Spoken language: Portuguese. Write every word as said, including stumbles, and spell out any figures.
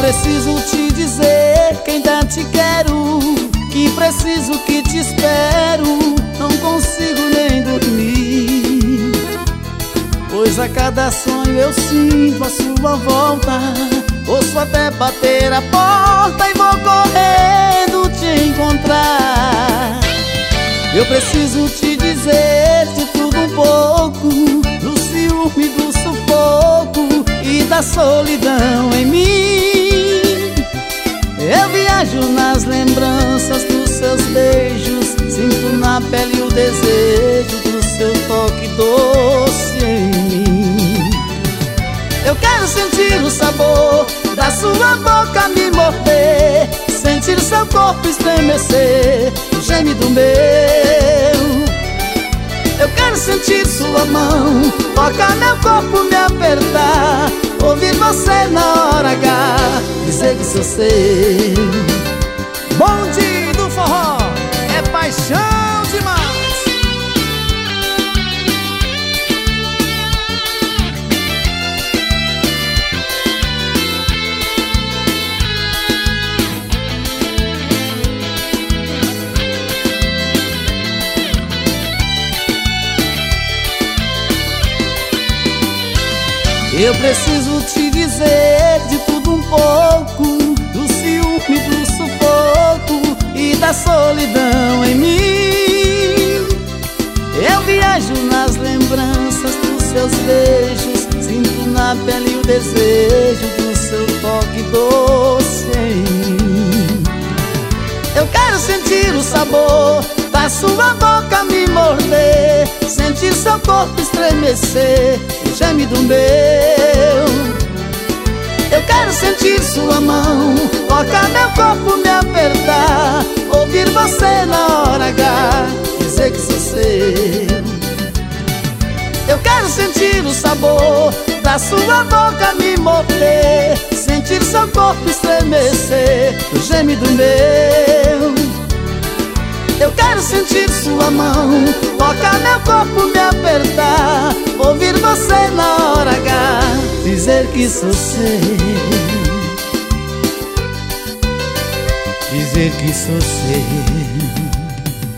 preciso te dizer que ainda te quero, que preciso que te espero, não consigo nem dormir, pois a cada sonho eu sinto a sua volta. Ouço até bater a porta e vou correndo te encontrar. Eu preciso te dizer de tudo um pouco, do ciúme, do sufoco e da solidão em mim. Eu viajo nas lembranças dos seus beijos, sinto na pele o desejo do seu toque doce em mim. Eu quero sentir o sabor da sua boca me morder, sentir seu corpo estremecer, o gemido meu. Eu quero sentir sua mão tocar meu corpo, me apertar, ouvir você na hora H dizer que sou seu. Bonde do forró é paixão demais. Eu preciso te dizer de tudo um pouco, do ciúme, do sufoco e da solidão em mim. Eu viajo nas lembranças dos seus beijos, sinto na pele o desejo do seu toque doce em mim. Eu quero sentir o sabor da sua boca me morder, sentir seu corpo estremecer, o gemido meu. Eu quero sentir sua mão tocar meu corpo, me apertar, ouvir você na hora H dizer que sou seu. Eu quero sentir o sabor da sua boca me morder, sentir seu corpo estremecer, o gemido meu. Eu quero sentir sua mão tocar meu corpo, me apertar, ouvir você na hora H dizer que sou seu, dizer que sou seu.